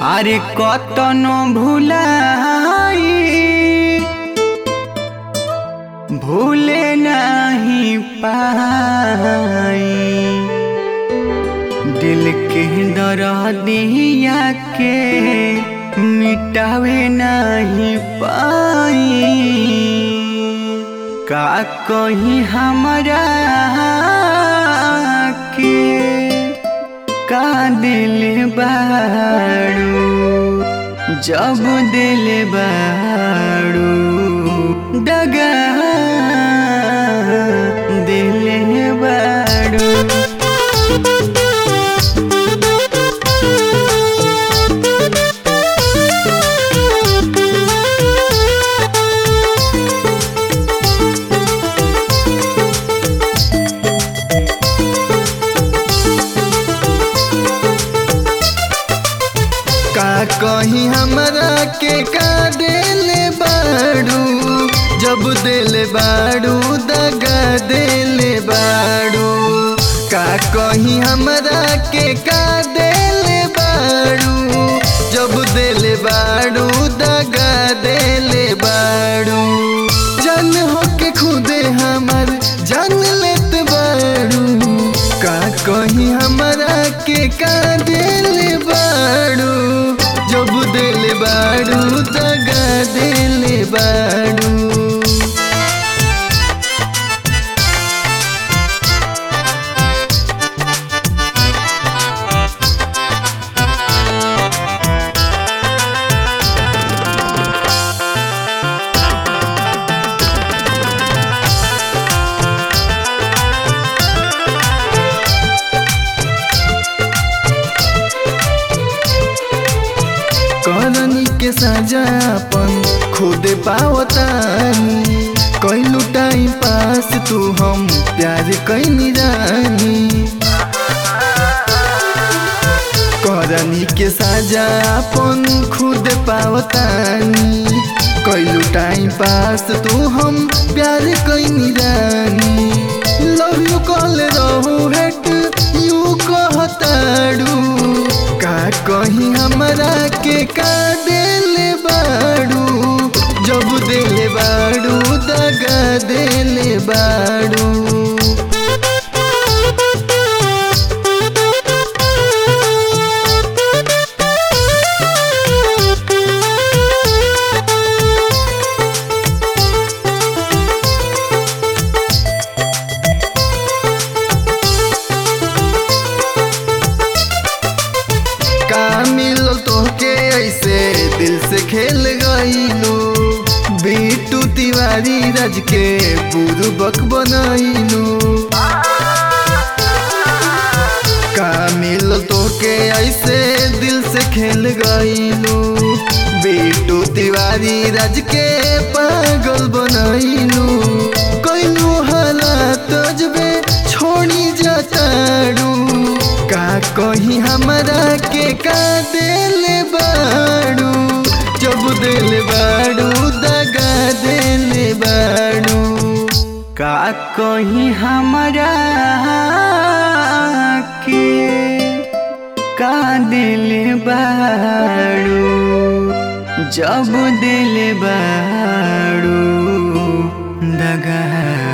अरे कतनो भुलाई भूले नहीं पाई, दिल के दर्दिया के मिटावे नहीं पाई। का कहीं हमरा के का दिल बाड़ू, जब दिल बाड़ू दगा दिल बाड़ू। का कहीं हमरा के का दिल बाड़ू, जब दिल बाड़ू दगा दिल बाड़ू। का कहीं हमरा के का दिल बाड़ू, जब दिल बाड़ू दगा दिल बाड़ू। जान हो के खुदे हमर जान लेत बाड़ू, का कहीं हमरा के का दिल बाड़ू, जब दिल बाड़ू दगा दिल बाड़ू। करनी के सजा अपन खुद पावतानी, कैलू टाइम पास तू हम प्यार कैनी रानी। करनी के सजा अपन खुद पावतानी, कैलू टाइम पास तू हम प्यार कैनी रानी। लव यू कॉल रहू हेट यू कहताड़ू, का कहीं हमरा के का दिल बाड़ू, जब दिल बाड़ू दगा दिल बाड़ू। का मिलल तोहके ऐसे दिल से खेल गईलू, बिट्टू तिवारी राज के बुरबक बनैलू। का मिलल तोहके ऐसे दिल से खेल गईलू, बिट्टू तिवारी राज के पागल बनैलू। कैलू हालात जबे छोड़ी जाताड़ू, का कहीं हमरा के का दिल बाड़ू, जब दिल बाड़ू दगा दिल बाड़ू। का कहीं हमरा के का दिल बाड़ू, जब दिल बाड़ू दगा